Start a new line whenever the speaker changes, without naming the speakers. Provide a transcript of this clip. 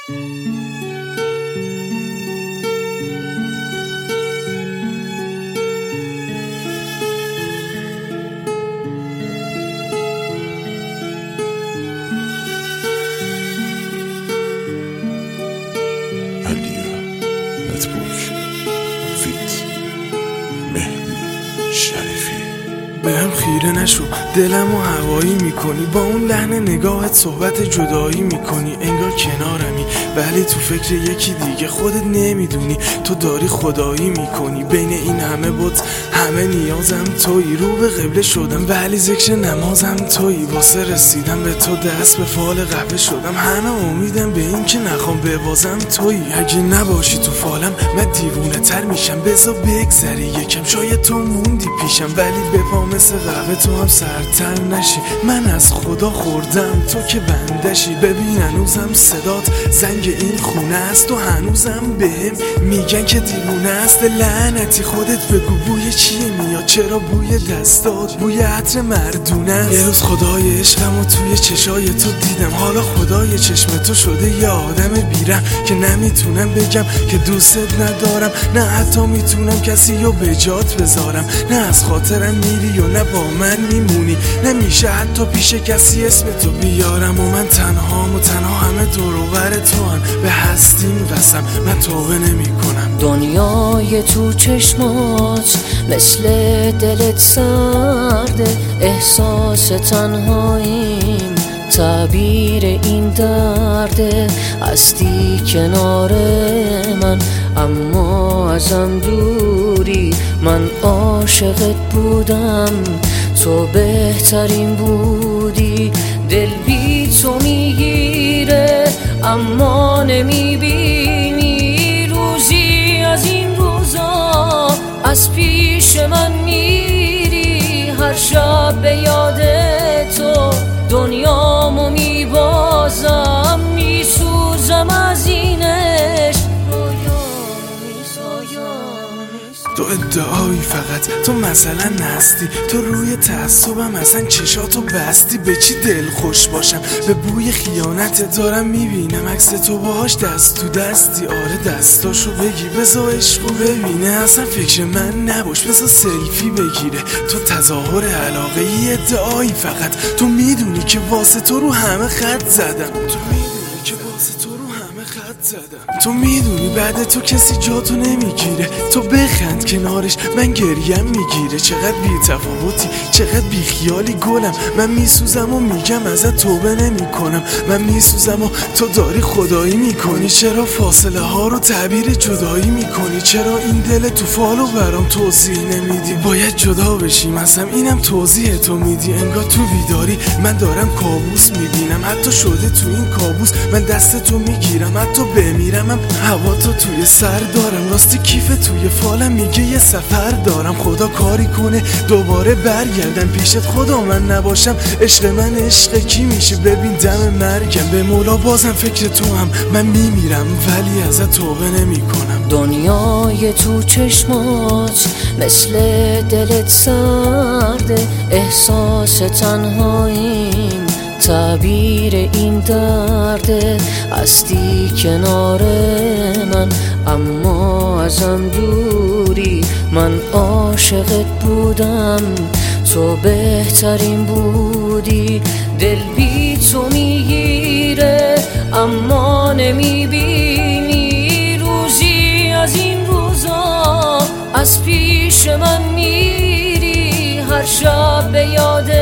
بهم خیره نشو، دلمو هوایی میکنی، با اون لحن نگاهت صحبت جدایی میکنی. انگار کنارمی ولی تو فکر یکی دیگه، خودت نمیدونی تو داری خدایی میکنی. بین این همه بت همه نیازم تویی، رو به قبله شدم ولی ذکر نمازم تویی. واسه رسیدم به تو دست به فال قهوه شدم، همه امیدم به این که نخوام ببازم تویی. اگه نباشی تو فالم من دیوونه تر میشم، بذار بگذری یکم، شاید تو موندی پیشم ولی به پا مثل قهوه تو هم سرتر نشی. من از خدا خوردم تو که بندشی، ببین هنوزم صدات زنگ این خونه است و هنوزم بهم میگن که دیوونه است. لعنتی خودت بگو بوی چیه میاد، چرا بوی دستات بوی عطر مردونه است. یه روز خدای عشقمو توی چشای تو دیدم، حالا خدای چشم تو شده یه آدم بیرم که نمیتونم بگم که دوستت ندارم، نه حتی میتونم کسی رو به جات بذارم. نه از خاطرم میری و نه با من میمونی، نمیشه حتی پیش کسی اسم تو بیارم. و من تنهام و تنها همه دور و بر تو هم، به هستی می‌رسم من توبه نمی کنم.
دنیای تو چشمات مثل دلت سرده، احساس تنهاییم تعبیر این درده. هستی کنار من اما ازم دوری، من عاشقت بودم تو بهترین بودی. دل بی تو میگیره اما نمیبینی، روزی از این روزا از پیش من میری. هر شب به یاد تو دنیامو میبازم، میسوزم از این عشق.
تو ادعایی فقط تو مثلا نستی، تو روی تعصبم اصلا چشاتو بستی. به چی دل خوش باشم، به بوی خیانت دارم میبینم عکس تو باهاش دست تو دستی. آره دستاشو بگی بذار عشقو ببینه، اصلا فکر من نباش بذار سلفی بگیره. تو تظاهر علاقه ای ادعایی فقط، تو میدونی که واسه تو رو همه خط زدم. تو میدونی بعد تو کسی جاتو نمیگیره، تو بخند کنارش من گریم میگیره. چقدر بی تفاوتی، چقدر بی خیالی گلم، من میسوزم و میگم ازت توبه نمی کنم. من میسوزم و تو داری خدایی میکنی، چرا فاصله ها رو تعبیر جدایی میکنی؟ چرا این دل تو فالو برام توضیح نمیدی؟ باید جدا بشیم ازم، اینم توضیح تو میدی. انگار تو بیداری من دارم کابوس میبینم، حتی شده تو این کابوس من دست تو میگیرم، حتی بمیرم هوا تو توی سر دارم. راستی کیف توی فالم میگه یه سفر دارم، خدا کاری کنه دوباره برگردم پیشت. خدا من نباشم عشق من عشق کی میشه؟ ببین دم مرگم به مولا بازم فکر تو هم من میمیرم ولی ازت توبه نمی کنم.
دنیای تو چشمات مثل دلت سرده، احساس تنهاییم تعبیر این درده. هستی کنار من اما ازم دوری، من عاشقت بودم تو بهترین بودی. دل بی تو میگیره اما نمیبینی، روزی از این روزا از پیش من میری. هر شب به یاد